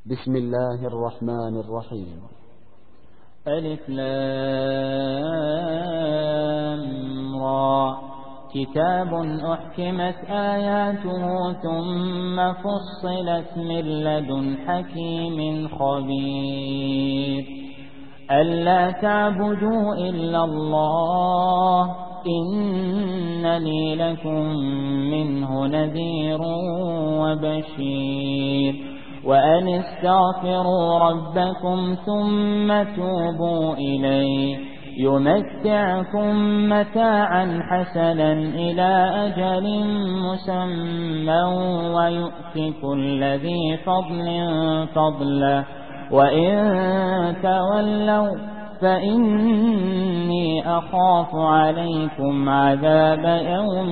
بسم الله الرحمن الرحيم. ألف لام را. كتاب أحكمت آياته ثم فصلت من لدن حكيم خبير. ألا تعبدوا إلا الله إنني لكم منه نذير وبشير. وأن استغفروا ربكم ثم توبوا إليه يمتعكم متاعا حسنا إلى أجل مسمى ويؤت كل ذي فضل فضله وإن تولوا فإني أخاف عليكم عذاب يوم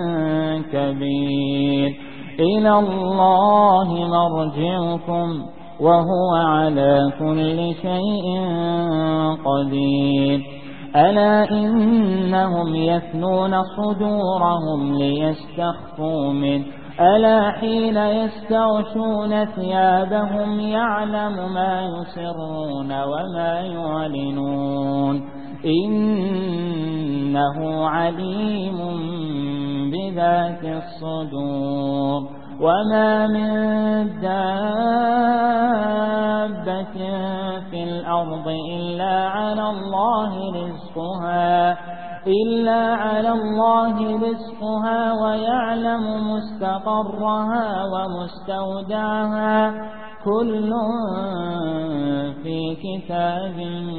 كبير. إلى الله مرجعكم وهو على كل شيء قدير. ألا إنهم يثنون صدورهم ليستخفوا منه ألا حين يستغشون ثيابهم يعلم ما يسرون وما يعلنون إنه عليم بذات الصدور. وما من دابة في الأرض إلا على الله رزقها ويعلم مستقرها ومستودعها كل في كتاب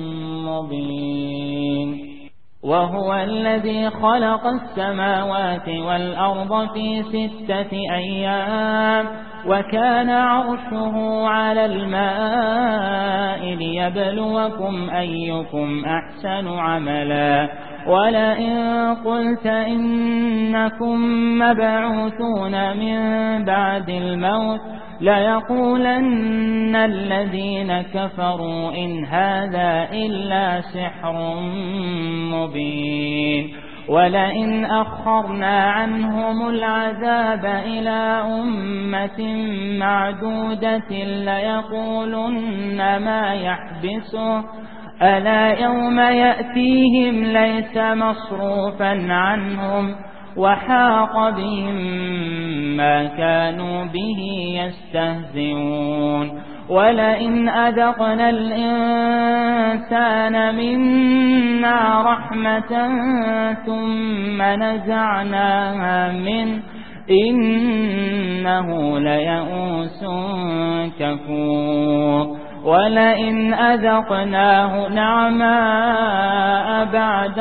مبين. وهو الذي خلق السماوات والأرض في 6 أيام وكان عرشه على الماء ليبلوكم أيكم أحسن عملا. ولئن قلت إنكم مبعوثون من بعد الموت ليقولن الذين كفروا إن هذا إلا سحر مبين. ولئن أخرنا عنهم العذاب إلى أمة معدودة ليقولن ما يحبسه ألا يوم يأتيهم ليس مصروفا عنهم وحاق بهم ما كانوا به يستهزئون. ولئن أذقنا الإنسان منا رحمة ثم نزعناها منه إنه ليئوس كفور. ولئن أذقناه نعماء بعد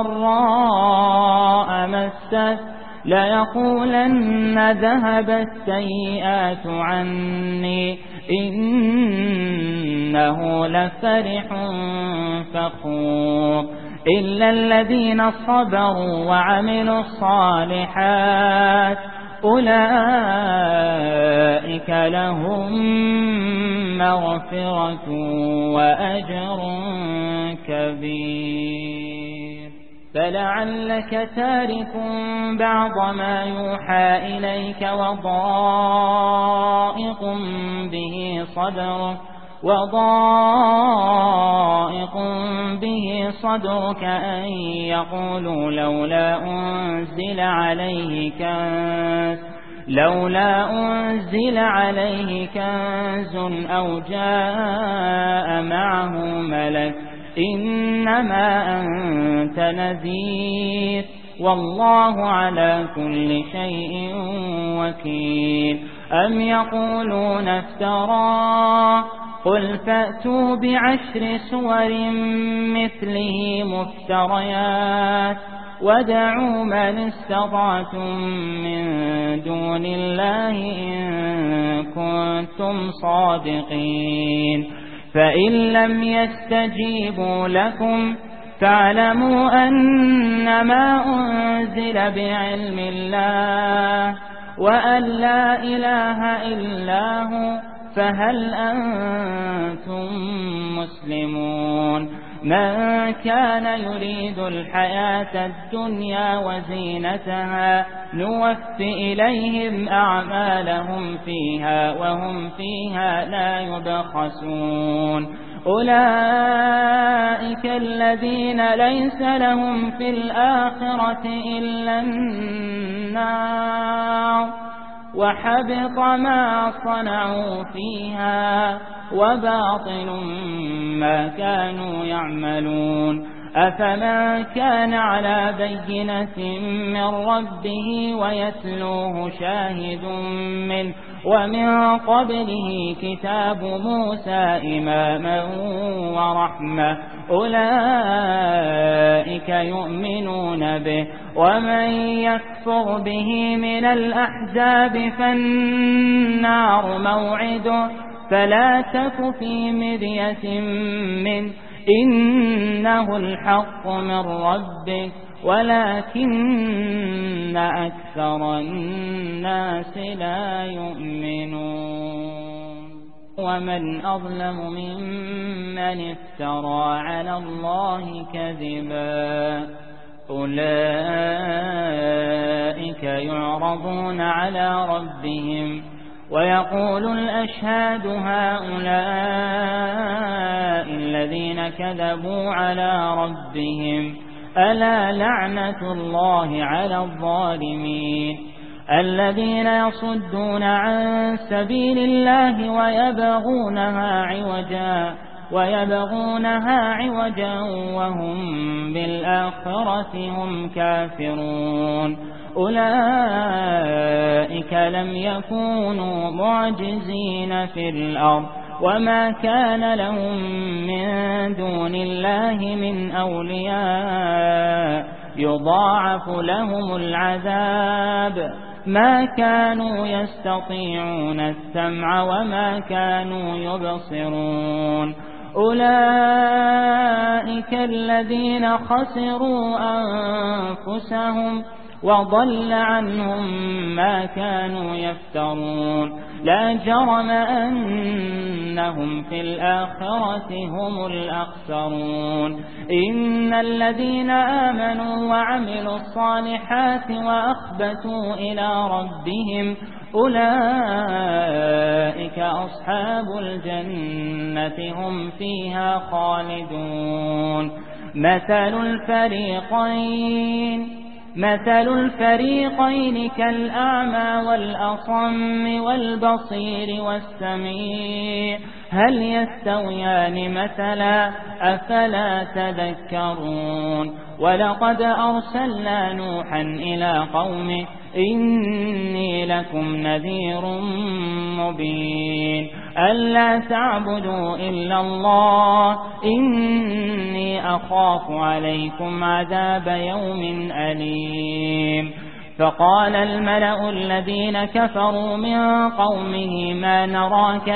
ضراء مسته ليقولن ذهب السيئات عني إنه لفرح فخور. إلا الذين صبروا وعملوا الصالحات أولئك لهم مغفرة وأجر كبير. فلعلك تارك بعض ما يوحى إليك وضائق به صدرك أن يقولوا لولا أنزل عليه كنز أو جاء معه ملك إنما أنت نذير والله على كل شيء وكيل. أم يقولون افتراه قل فأتوا ب10 سور مثله مفتريات ودعوا من استطعتم من دون الله إن كنتم صادقين. فإن لم يستجيبوا لكم فاعلموا أنما أنزل بعلم الله وأن لا إله إلا هو فهل أنتم مسلمون. من كان يريد الحياة الدنيا وزينتها نوف إليهم أعمالهم فيها وهم فيها لا يبخسون أولئك الذين ليس لهم في الآخرة إلا النار وحبط ما صنعوا فيها وباطل ما كانوا يعملون أفمن كان على بينة من ربه ويتلوه شاهد منه ومن قبله كتاب موسى إماما ورحمة أولئك يؤمنون به ومن يكفر به من الأحزاب فالنار موعده فلا تك في مرية منه إنه الحق من ربك ولكن أكثر الناس لا يؤمنون ومن أظلم ممن افترى على الله كذبا أولئك يعرضون على ربهم ويقول الأشهاد هؤلاء الذين كذبوا على ربهم ألا لعنة الله على الظالمين الذين يصدون عن سبيل الله ويبغونها عوجا وهم بالآخرة هم كافرون أولئك لم يكونوا معجزين في الأرض وما كان لهم من دون الله من أولياء يضاعف لهم العذاب ما كانوا يستطيعون السمع وما كانوا يبصرون أولئك الذين خسروا أنفسهم وضل عنهم ما كانوا يفترون لا جرم أنهم في الآخرة هم الأخسرون إن الذين آمنوا وعملوا الصالحات وأخبتوا إلى ربهم أولئك أصحاب الجنة هم فيها خالدون مثل الفريقين كالأعمى والأصم والبصير والسميع هل يستويان مثلا أفلا تذكرون ولقد أرسلنا نوحا إلى قومه إني لكم نذير مبين ألا تعبدوا إلا الله إني أخاف عليكم عذاب يوم أليم فقال الملأ الذين كفروا من قومه ما نراك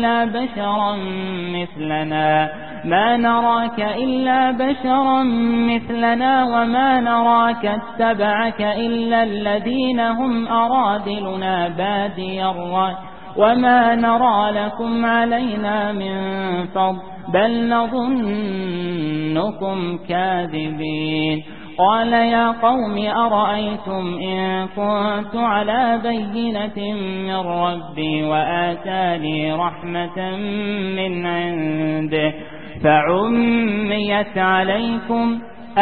إلا بشرا مثلنا وما نراك اتبعك إلا الذين هم أرادلنا بادي الرأي وما نرى لكم علينا من فضل بل نظنكم كاذبين قال يا قوم أرأيتم إن كنت على بينة من ربي وآتاني رحمة من عنده فعميت عليكم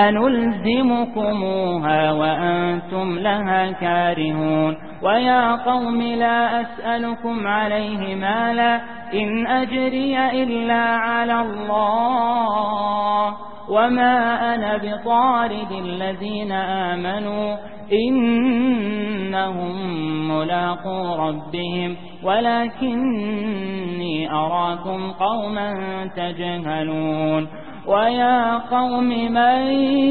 أنلزمكموها وأنتم لها كارهون ويا قوم لا أسألكم عليه مالا إن أجري إلا على الله وما أنا بطارد الذين آمنوا إنهم ملاقو ربهم ولكني أراكم قوما تجهلون ويا قوم من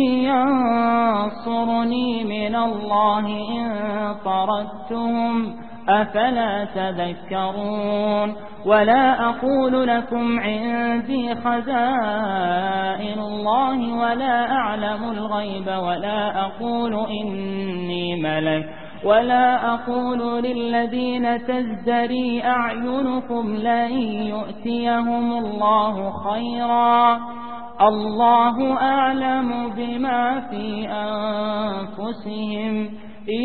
ينصرني من الله إن طردتهم أفلا تذكرون ولا أقول لكم عندي خزائن الله ولا أعلم الغيب ولا أقول إني ملك ولا أقول للذين تزدري أعينكم لن يؤتيهم الله خيرا الله أعلم بما في أنفسهم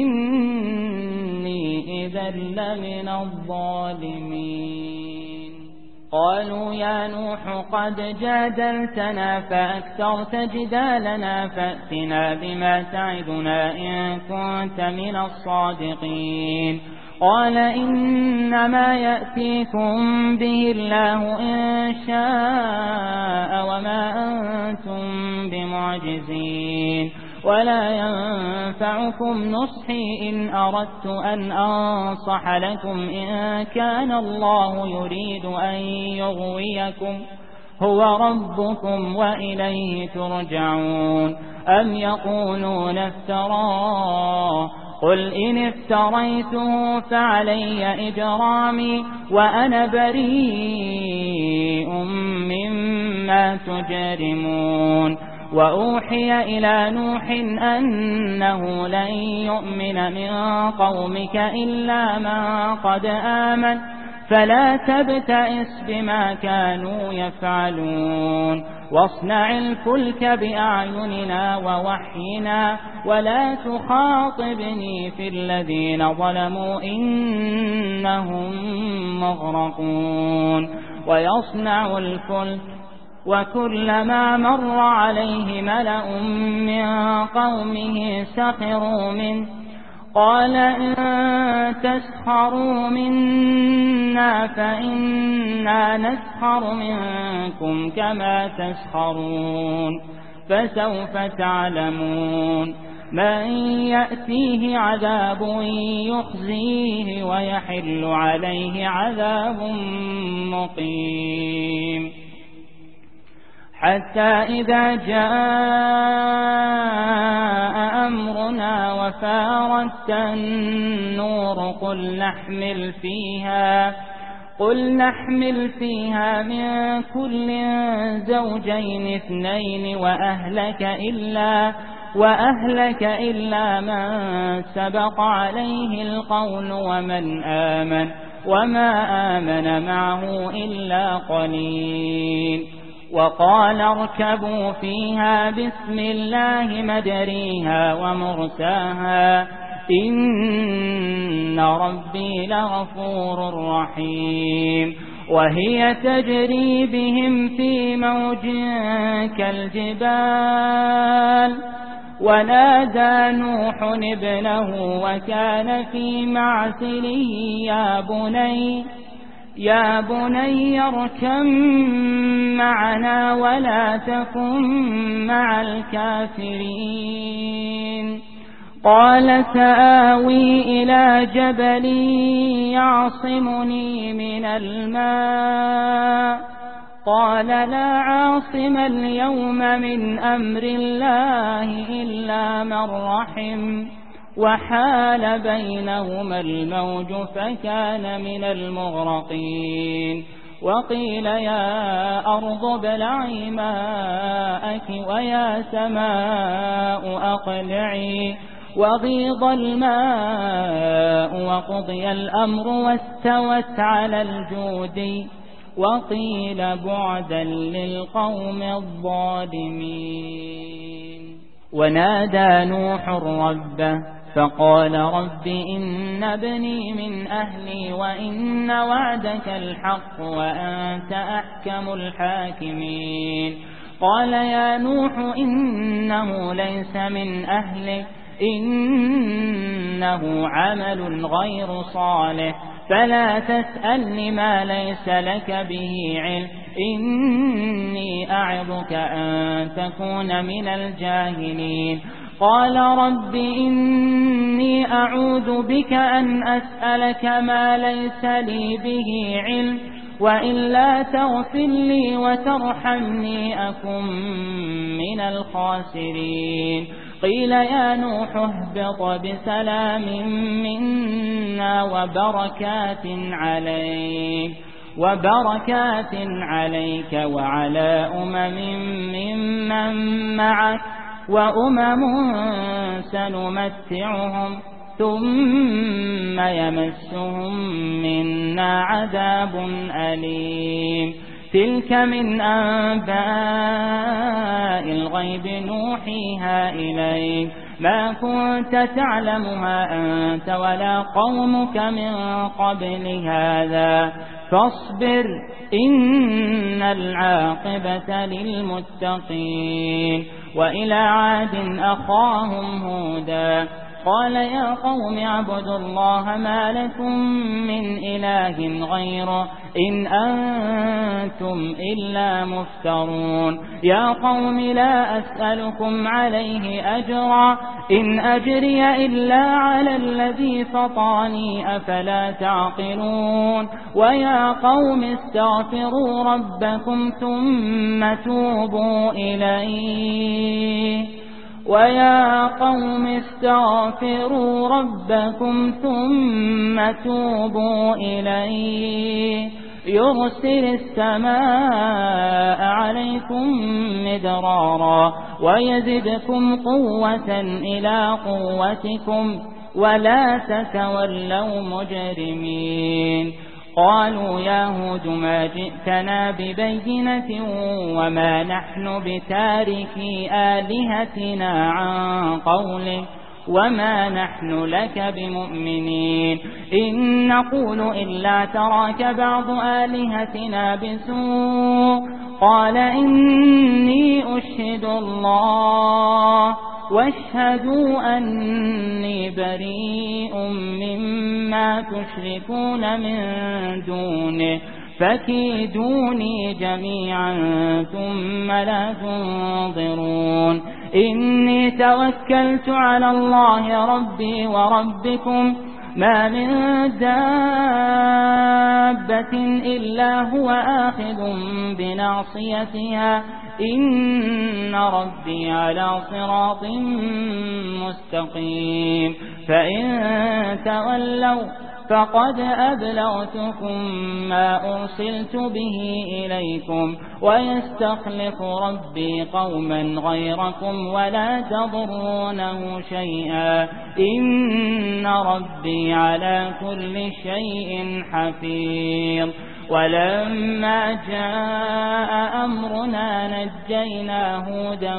إني إذا لمن الظالمين. قالوا يا نوح قد جادلتنا فأكثرت جدالنا فأتنا بما تعدنا إن كنت من الصادقين. قال إنما يأتيكم به الله إن شاء وما أنتم بمعجزين ولا ينفعكم نصحي إن أردت أن أنصح لكم إن كان الله يريد أن يغويكم هو ربكم وإليه ترجعون. أم يقولون افتراه قل إن افتريته فعلي إجرامي وأنا بريء مما تجرمون. وأوحي إلى نوح أنه لن يؤمن من قومك إلا من قد آمن فلا تبتئس بما كانوا يفعلون واصنع الفلك بأعيننا ووحينا ولا تخاطبني في الذين ظلموا إنهم مغرقون. ويصنع الفلك وكلما مر عليه ملأ من قومه سخروا منه قال إن تسخروا منا فإنا نسخر منكم كما تسخرون فسوف تعلمون من يأتيه عذاب يخزيه ويحل عليه عذاب مقيم. حتى إذا جاء أمرنا وفارت النور قل نحمل فيها من كل زوجين اثنين وأهلك إلا من سبق عليه القول ومن آمن وما آمن معه إلا قليل. وقال اركبوا فيها بسم الله مجريها ومرساها إن ربي لغفور رحيم. وهي تجري بهم في موج كالجبال ونادى نوح ابنه وكان في معزله يا بني اركب معنا ولا تكن مع الكافرين. قال سآوي إلى جبل يعصمني من الماء قال لا عاصم اليوم من أمر الله إلا من رحم وحال بينهما الموج فكان من المغرقين. وقيل يا أرض ابلعي ماءك ويا سماء أقلعي وغيض الماء وقضي الأمر واستوت على الجود وقيل بعدا للقوم الظالمين. ونادى نوح ربه فقال رب إن ابني من أهلي وإن وعدك الحق وأنت أحكم الحاكمين. قال يا نوح إنه ليس من أهلك إنه عمل غير صالح فلا تسألني ما ليس لك به علم إني أعظك أن تكون من الجاهلين. قال رب إني أعوذ بك أن أسألك ما ليس لي به علم وإلا تغفر لي وترحمني أكن من الخاسرين. قيل يا نوح اهبط بسلام منا وبركات عليك وعلى ممن معك وأمم سنمتعهم ثم يمسهم منا عذاب أليم. تلك من أنباء الغيب نوحيها إليك ما كنت تعلمها أنت ولا قومك من قبل هذا فاصبر إن العاقبة للمتقين. وإلى عاد أخاهم هودا قال يا قوم اعبدوا الله ما لكم من إله غيره إن أنتم إلا مفترون. يا قوم لا أسألكم عليه أجرا إن أجري إلا على الذي فطرني أفلا تعقلون. ويا قوم استغفروا ربكم ثم توبوا إليه ويا قوم استغفروا ربكم ثم توبوا إليه يرسل السماء عليكم مدرارا ويزدكم قوة إلى قوتكم ولا تتولوا مجرمين. قالوا يا هود ما جئتنا ببينة وما نحن بتاركي آلهتنا عن قولك وما نحن لك بمؤمنين إن نقول إلا اعتراك بعض آلهتنا بسوء قال إني أشهد الله واشهدوا أني بريء مما تشركون من دونه فكيدوني جميعا ثم لا تنظرون. إني توكلت على الله ربي وربكم ما من دابة إلا هو آخذ بناصيتها إن ربي على صراط مستقيم. فإن تولوا فقد أبلغتكم ما أرسلت به إليكم ويستخلف ربي قوما غيركم ولا تضرونه شيئا إن ربي على كل شيء حفيظ. ولما جاء أمرنا نجينا هودا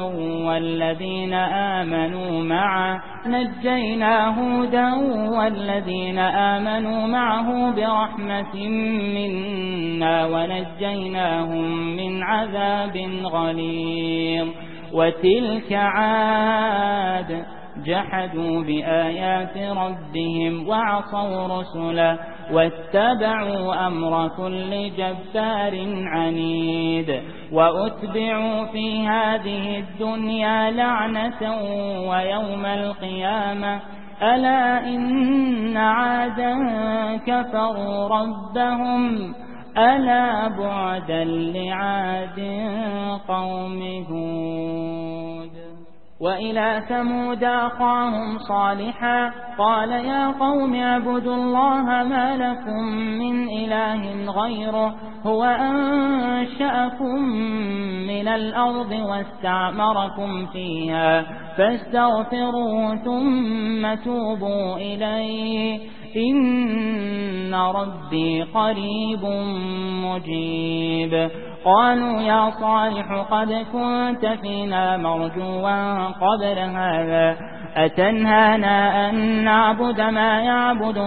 والذين آمنوا معه برحمة منا ونجيناهم من عذاب غليظ. وتلك عاد جحدوا بآيات ربهم وعصوا رسله واتبعوا أمر كل جبار عنيد. وأتبعوا في هذه الدنيا لعنة ويوم القيامة ألا إن عادا كفروا ربهم ألا بعدا لعاد قوم هود. وإلى ثمود أخاهم صالحا قال يا قوم اعبدوا الله ما لكم من إله غيره هو أنشأكم من الأرض واستعمركم فيها فاستغفروه ثم توبوا إليه إن ربي قريب مجيب. قالوا يا صالح قد كنت فينا مرجوا قبل هذا أتنهانا أن نعبد ما يعبد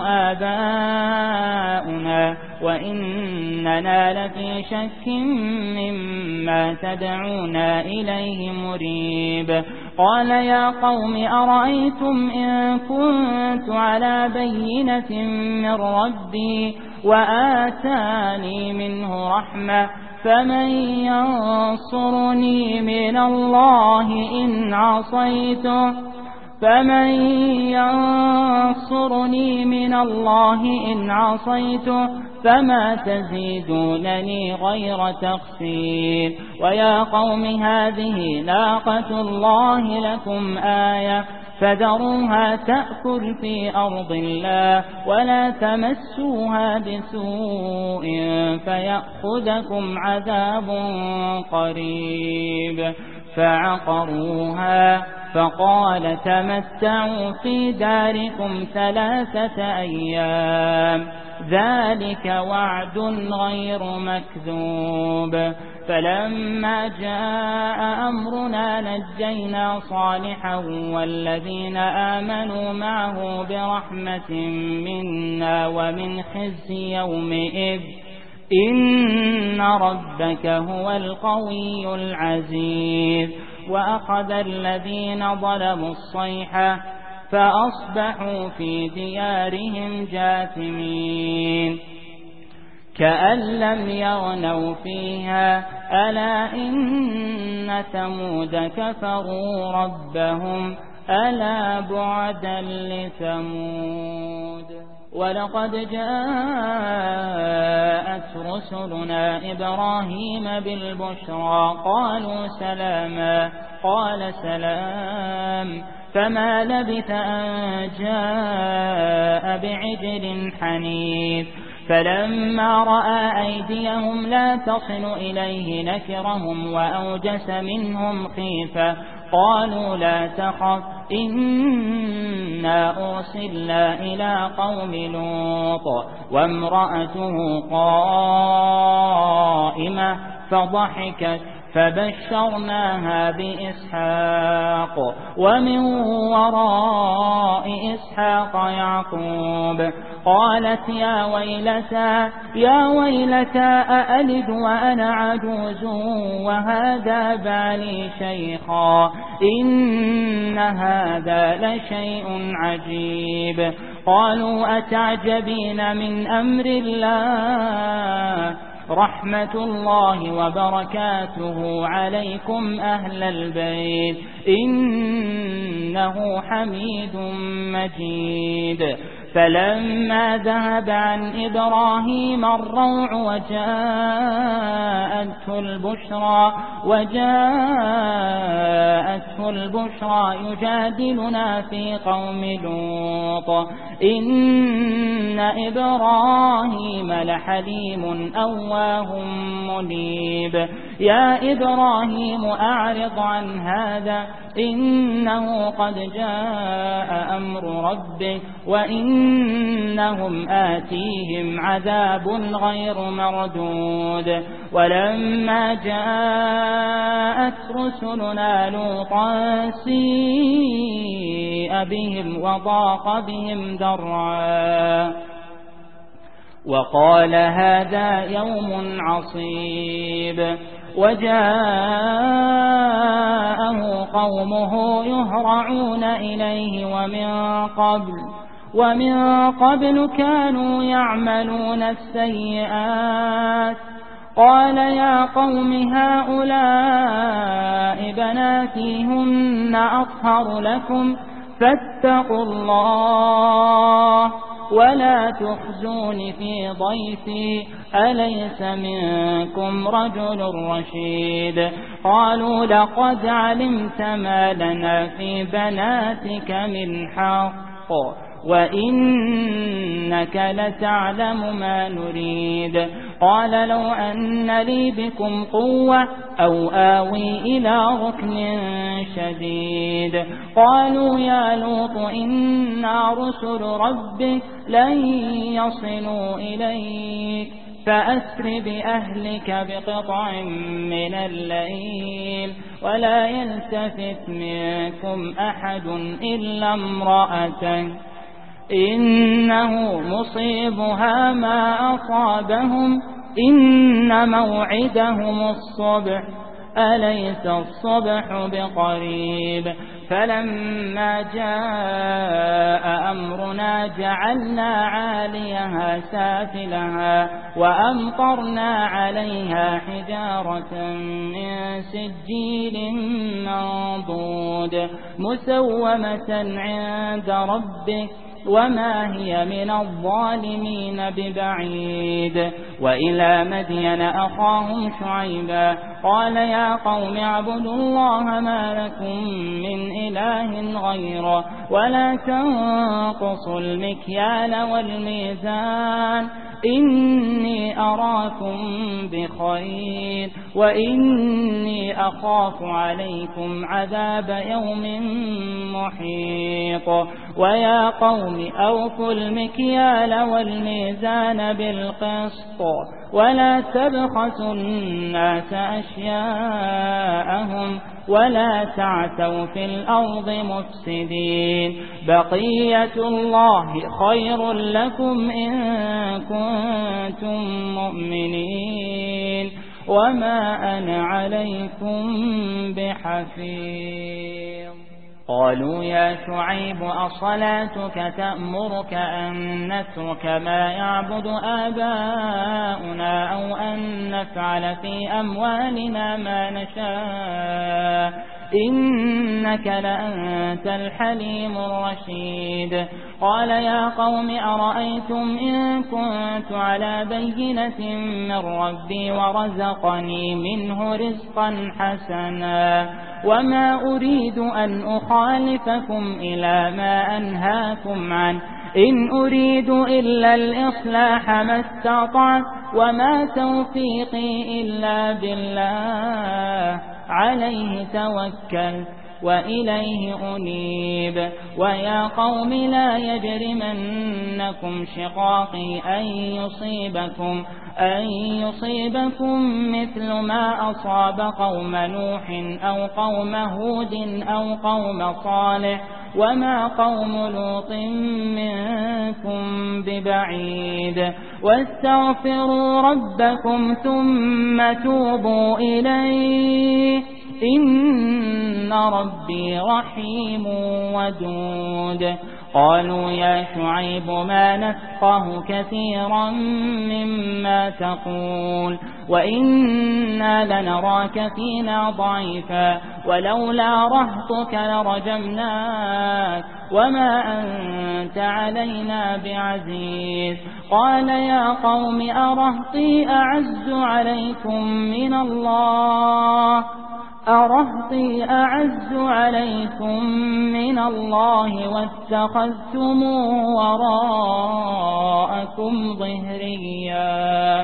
آباؤنا وإننا لفي شك مما تدعونا إليه مريب. قال يا قوم أرأيتم إن كنت على بينة من ربي وآتاني منه رحمة فمن ينصرني من الله إن عصيته فما تزيدونني غير تخسير. ويا قوم هذه ناقة الله لكم آية فذروها تأكل في أرض الله ولا تمسوها بسوء فيأخذكم عذاب قريب. فعقروها فقال تمتعوا في داركم 3 أيام ذلك وعد غير مكذوب فلما جاء أمرنا نجينا صالحا والذين آمنوا معه برحمة منا ومن خزي يومئذ إن ربك هو القوي العزيز وأخذ الذين ظلموا الصيحة فأصبحوا في ديارهم جاثمين كأن لم يغنوا فيها ألا إن ثمود كفروا ربهم ألا بعدا لثمود ولقد جاءت رسلنا إبراهيم بالبشرى قالوا سلاما قال سلام فما لبث أن جاء بعجل حنيذ فلما رأى أيديهم لا تصل إليه نكرهم وأوجس منهم خيفة قالوا لا تخف إنا أرسلنا إلى قوم لوط وامرأته قائمة فضحكت فبشرناها بإسحاق ومن وراء إسحاق يعقوب قالت يا ويلتى أألد وأنا عجوز وهذا بالي شيخا إن هذا لشيء عجيب قالوا أتعجبين من أمر الله رحمة الله وبركاته عليكم أهل البيت إنه حميد مجيد فلما ذهب عن إبراهيم الروع وجاءته البشرى يجادلنا في قوم لوط إن إبراهيم لحليم أواه منيب يا إبراهيم أعرض عن هذا إنه قد جاء أمر ربك وإنهم آتيهم عذاب غير مردود ولما جاءت رسلنا لوطا سيء بهم وضاق بهم ذرعا وقال هذا يوم عصيب وجاءه قومه يهرعون إليه ومن قبل كانوا يعملون السيئات قال يا قوم هؤلاء بناتي هن أطهر لكم فاتقوا الله ولا تخزون في ضيفي أليس منكم رجل رشيد قالوا لقد علمت ما لنا في بناتك من حق وإنك لتعلم ما نريد قال لو أن لي بكم قوة أو آوي إلى ركن شديد قالوا يا لوط إنا رسل ربك لن يصلوا إليك فأسر بأهلك بقطع من الليل ولا يلتفت منكم أحد إلا امرأتك إنه مصيبها ما أصابهم إن موعدهم الصبح أليس الصبح بقريب فلما جاء أمرنا جعلنا عاليها سافلها وأمطرنا عليها حجارة من سجيل منضود مسومة عند ربك وما هي من الظالمين ببعيد وإلى مدين أخاهم شعيبا قال يا قوم اعبدوا الله ما لكم من إله غيره ولا تنقصوا المكيال والميزان إني أراكم بخير وإني أخاف عليكم عذاب يوم محيط ويا قوم أوفوا المكيال والميزان بالقسط ولا تبخسوا الناس أشياءهم ولا تعثوا في الأرض مفسدين بقية الله خير لكم إن كنتم مؤمنين وما أنا عليكم بحفيظ قالوا يا شعيب أصلاتك تأمرك أن نترك ما يعبد آباؤنا أو أن نفعل في أموالنا ما نشاء إنك لأنت الحليم الرشيد قال يا قوم أرأيتم إن كنت على بينة من ربي ورزقني منه رزقا حسنا وما أريد أن أخالفكم إلى ما أنهاكم عنه إن أريد إلا الإصلاح ما استطعت وما توفيقي إلا بالله عليه توكل وإليه أنيب ويا قوم لا يجرمنكم شقاقي أن يصيبكم مثل ما أصاب قوم نوح أو قوم هود أو قوم صالح وما قوم لوط منكم ببعيد واستغفروا ربكم ثم توبوا إليه إن ربي رحيم ودود قالوا يا شعيب ما نفقه كثيرا مما تقول وإنا لنراك فينا ضعيفا ولولا رهطك لرجمناك وما أنت علينا بعزيز قال يا قوم أرهطي أعز عليكم من الله واتخذتموه وراءكم ظهريا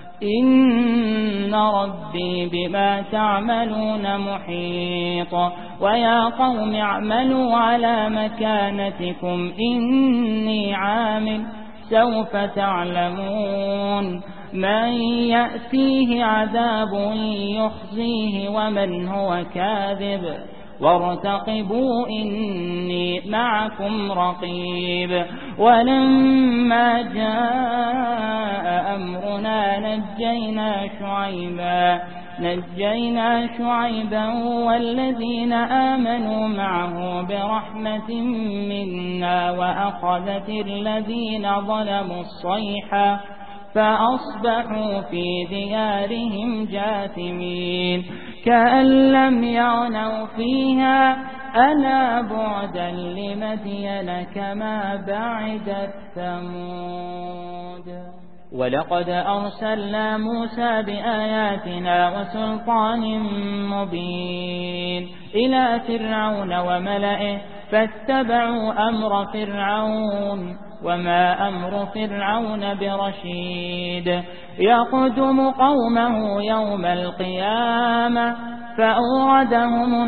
إن ربي بما تعملون محيط ويا قوم اعملوا على مكانتكم إني عامل سوف تعلمون من يأتيه عذاب يخزيه ومن هو كاذب وارتقبوا إني معكم رقيب ولما جاء أمرنا نجينا شعيبا والذين آمنوا معه برحمة منا وأخذت الذين ظلموا الصيحة فأصبحوا في ديارهم جاثمين كأن لم يغنوا فيها ألا بعدا لمدين كما بعدت ثمود ولقد أرسلنا موسى بآياتنا وسلطان مبين إلى فرعون وملئه فاتبعوا أمر فرعون وما أمر فرعون برشيد يقدم قومه يوم القيامة فأوردهم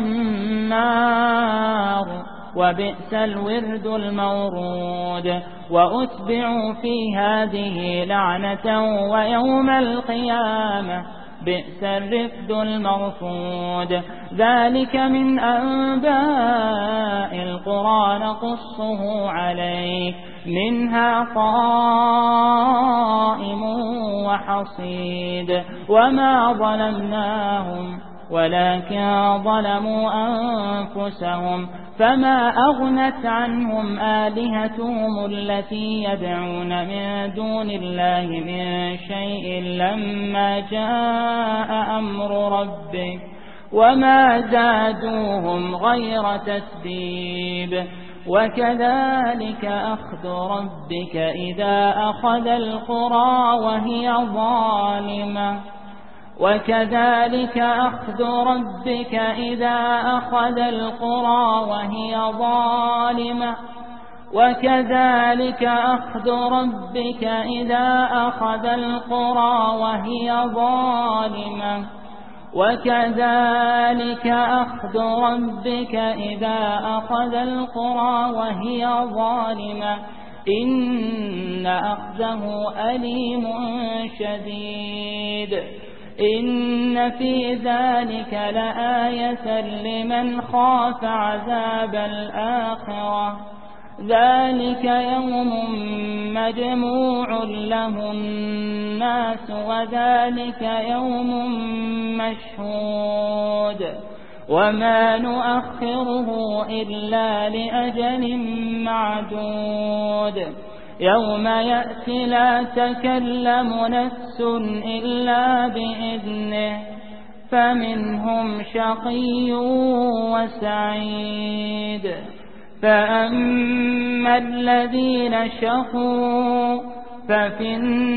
النار وبئس الورد المورود وأتبعوا في هذه لعنة ويوم القيامة بئس الرفد المرفود ذلك من أنباء القرى نقصه عليك منها قائم وحصيد وما ظلمناهم ولكن ظلموا أنفسهم فما أغنت عنهم آلهتهم التي يدعون من دون الله من شيء لما جاء أمر ربك وما زادوهم غير تتبيب وكذلك أخذ ربك إذا أخذ القرى وهي ظالمة وكذلك أخذ ربك إذا أخذ القرى وهي ظالمة وكذلك أخذ ربك إذا أخذ القرى وهي ظالمة وكذلك أخذ ربك إذا أخذ القرى وهي ظالمة إن أخذه أليم شديد إن في ذلك لآية لمن خاف عذاب الآخرة ذلك يوم مجموع له الناس وذلك يوم مشهود وما نؤخره إلا لأجل معدود يوم يأتي لا تكلم نفس إلا بإذنه فمنهم شقي وسعيد فأما الذين شقوا ففي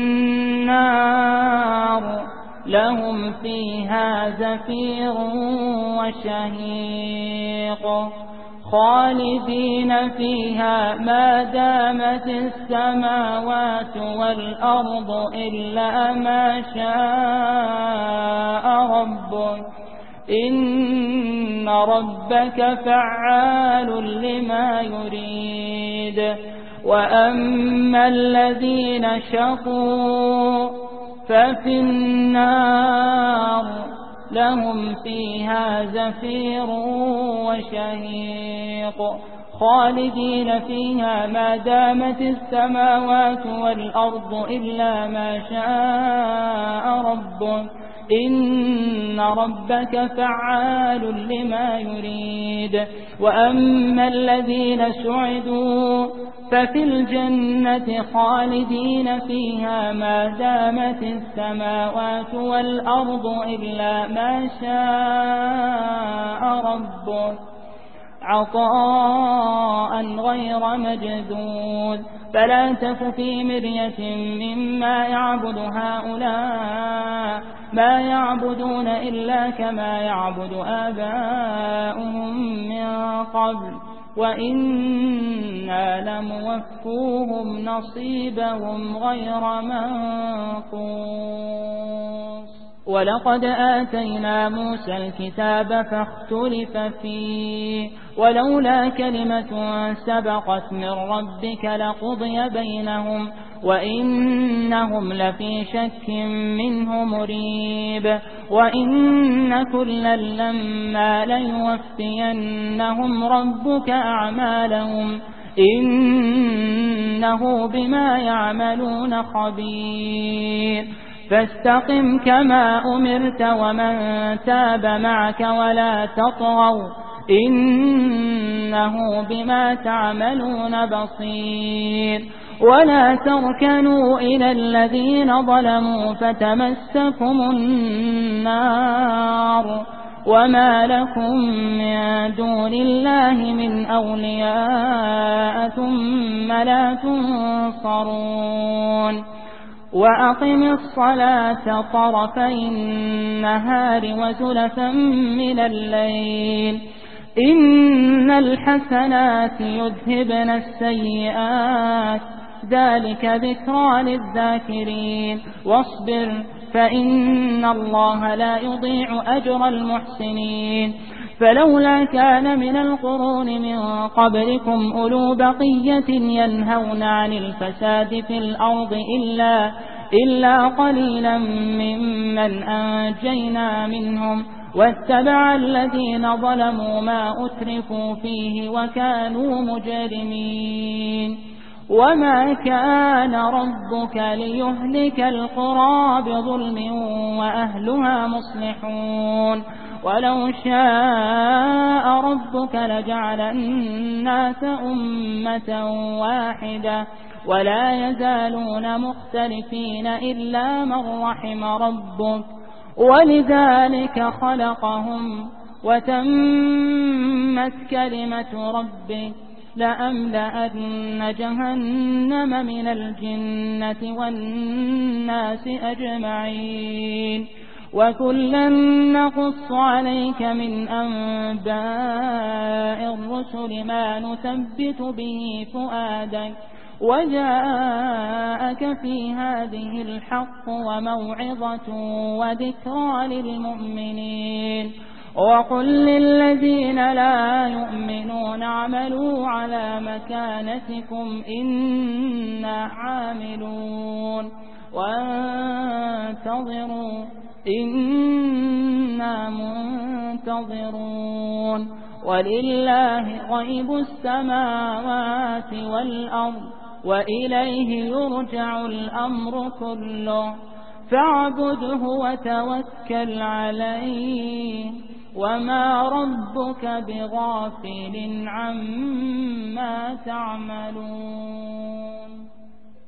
النار لهم فيها زفير وشهيق خالدين فيها ما دامت السماوات والأرض إلا ما شاء ربك إن ربك فعال لما يريد وأما الذين شقوا ففي النار لهم فيها زفير وشهيق خالدين فيها ما دامت السماوات والأرض إلا ما شاء ربك إن ربك فعال لما يريد وأما الذين سعدوا ففي الجنة خالدين فيها ما دامت السماوات والأرض إلا ما شاء ربك عطاء غير مجدود فلا تك في مرية مما يعبد هؤلاء ما يعبدون إلا كما يعبد آباؤهم من قبل وإنا لموفوهم نصيبهم غير منقوص ولقد آتينا موسى الكتاب فاختلف فيه ولولا كلمة سبقت من ربك لقضي بينهم وإنهم لفي شك منه مريب وإن كلا لما ليوفينهم ربك أعمالهم إنه بما يعملون خبير فاستقم كما أمرت ومن تاب معك ولا تطغوا إنه بما تعملون بصير ولا تركنوا إلى الذين ظلموا فتمسكم النار وما لكم من دون الله من أولياء ثم لا تنصرون وأقم الصلاة طرفي النهار وزلفا من الليل إن الحسنات يذهبن السيئات ذلك ذكرى للذاكرين واصبر فإن الله لا يضيع أجر المحسنين فلولا كان من القرون من قبلكم أولو بقية ينهون عن الفساد في الأرض إلا قليلا ممن أنجينا منهم واتبع الذين ظلموا ما أترفوا فيه وكانوا مجرمين وما كان ربك ليهلك القرى بظلم وأهلها مصلحون ولو شاء ربك لجعل الناس أمة واحدة ولا يزالون مختلفين إلا من رحم ربك ولذلك خلقهم وتمت كلمة ربك لأملأن جهنم من الجنة والناس أجمعين وكلا نقص عليك من أنباء الرسل ما نثبت به فؤادك وجاءك في هذه الحق وموعظة وذكرى للمؤمنين وقل للذين لا يؤمنون اعملوا على مكانتكم إنا عاملون وانتظروا إنا منتظرون ولله غيب السماوات والأرض وإليه يرجع الأمر كله فاعبده وتوكل عليه وما ربك بغافل عما تعملون.